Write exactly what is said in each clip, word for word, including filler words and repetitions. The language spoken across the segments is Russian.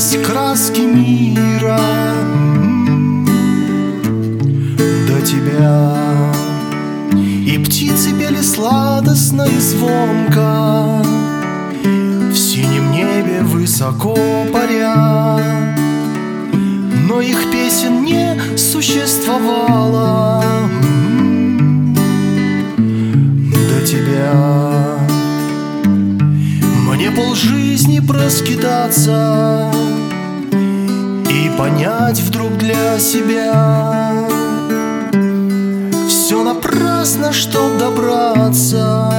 открылись краски мира до тебя. И птицы пели сладостно и звонко, в синем небе высоко паря. Но их песен не существовало до тебя. Мне полжизни проскитаться и понять вдруг для себя: все напрасно, чтоб добраться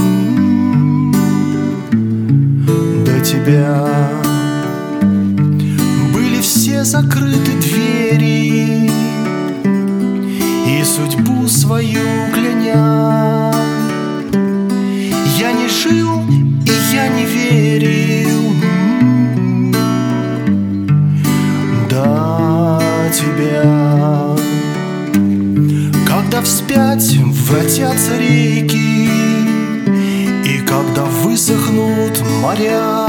до тебя. Были все закрыты двери, и судьбу свою кляня, я не жил и я не верил до тебя. Когда вспять вратятся реки, и когда высохнут моря,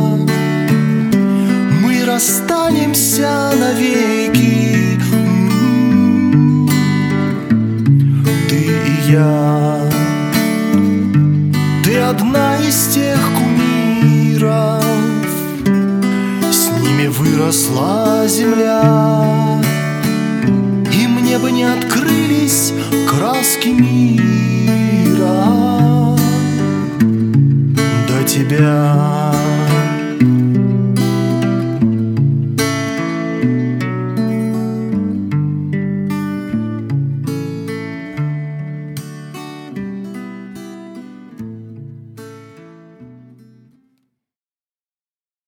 мы расстанемся навеки, ты и я. Ты одна из тех кумиров, с ними выросла земля, и мне бы не открылись краски мира до тебя.